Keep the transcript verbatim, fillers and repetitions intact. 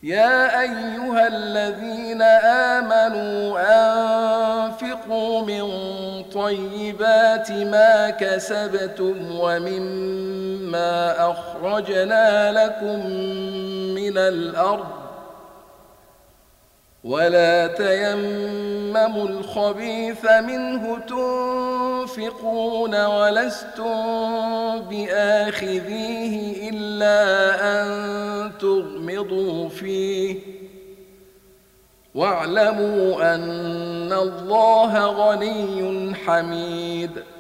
يا أيها الذين آمنوا أنفقوا من طيبات ما كسبتم ومما أخرجنا لكم من الأرض ولا تيمموا الخبيث منه تنفقون ولستم بآخذيه إلا أن تغمضوا فيه واعلموا أن الله غني حميد